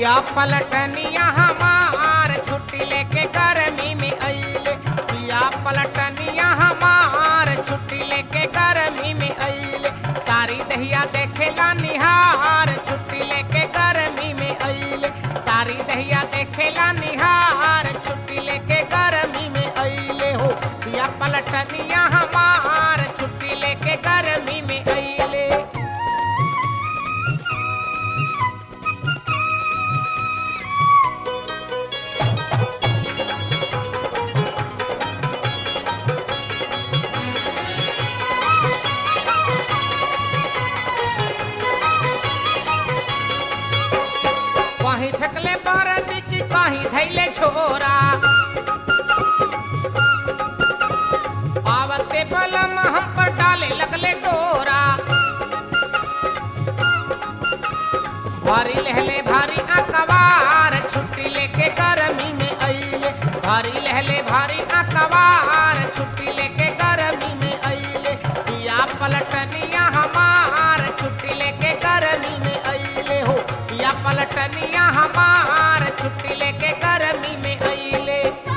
पिया पलटनिया हमार छुट्टी लेके गर्मी में अइले। पिया पलटनिया हमार छुट्टी लेके गर्मी में अइले। सारी दहिया देखेला निहार छुट्टी लेके गर्मी में अइले। सारी दहिया देखेला निहार छुट्टी लेके गर्मी में अइले हो। पिया पलटनिया हमार छुट्टी लेके गर्मी में अइले। कहीं फेंकले बरदी की कहीं धैले छोरा। आवते बलम हम पर डाले लगले डोरा। भारी लहले भारी अकबार छुट्टी लेके गर्मी में अइले। भारी लहले भारी अकबार छुट्टी लेके गर्मी में अइले। पिया पलटनिया हमार छुट्टी लेके गर्मी में अइले हो। पिया पलटनिया हमार छुट्टी लेके गर्मी में अइले।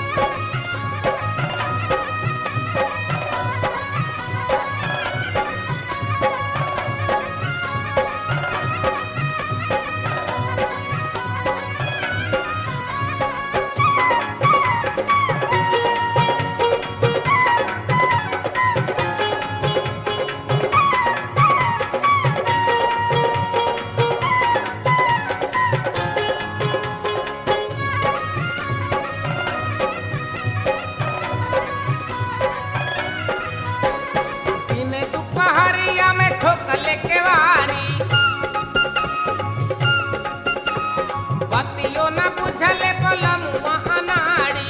दोपहरिया में ठोकले के वारी। बतियो न बुझले पलमुआ अनाड़ी।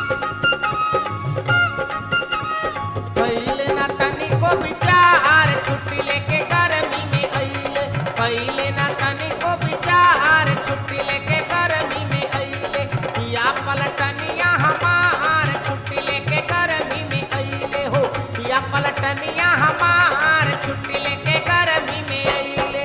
पहिले न तनी को विचार छुट्टी लेके गर्मी में अइले। पहिले न तनी को विचार छुट्टी लेके गर्मी में अइले। पिया पलटनिया हमार छुट्टी लेके गर्मी में अइले हो। पिया पलटनिया हमार छुट्टी लेके गर्मी में अइले।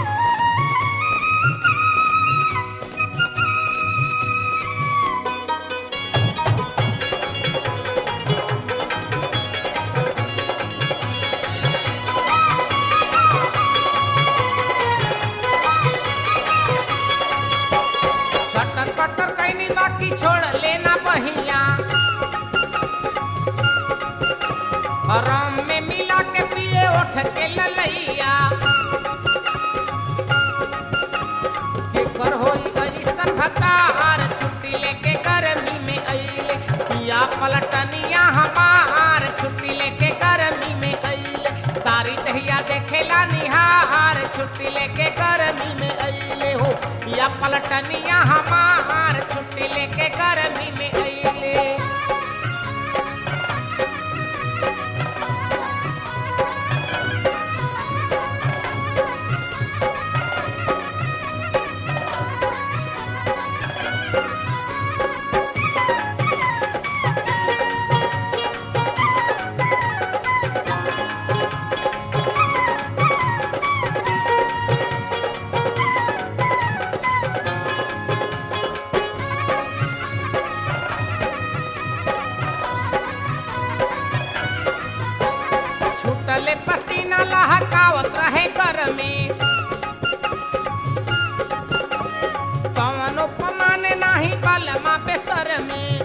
छटर पटर कैनी बाकी छोड़ लेना बहिया। आराम में मिला के पिए उठ के ललैया। केकर होई अइसन भकार छुट्टी लेके गर्मी में अइले। पिया पलटनिया हमार छुट्टी लेके गर्मी में अइले। सारी दहिया देखेला निहार छुट्टी लेके गर्मी में अइले हो। पिया पलटनिया हमार छुट्टी लेके गर्मी में अइले। छूटले पसीना लहकावत रहे घर में। कवनो पमाने नाही बलमा पे सर में।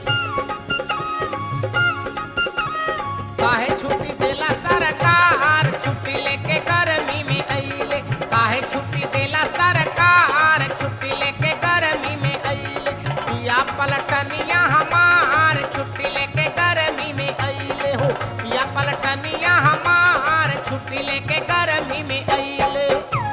काहे छुट्टी देला सरकार छुट्टी लेके गर्मी में अइले। काहे छुट्टी देला सरकार छुट्टी लेके गर्मी में अइले। पिया पलटनिया हमार छुट्टी लेके गर्मी में अइले हो। पिया पलटनिया हमार छुट्टी लेके गर्मी में अइले।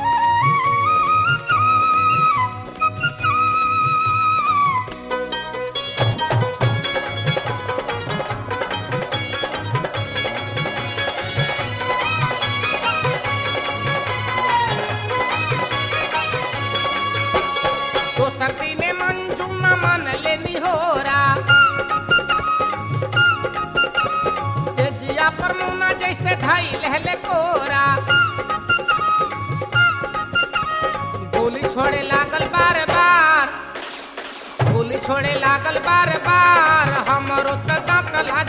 दोसर दिने मंजू न मन लेनी होरा। से जिया पर मुना जैसे ढाई लहले कोरा। गोली छोड़े लागल बार बार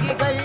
गई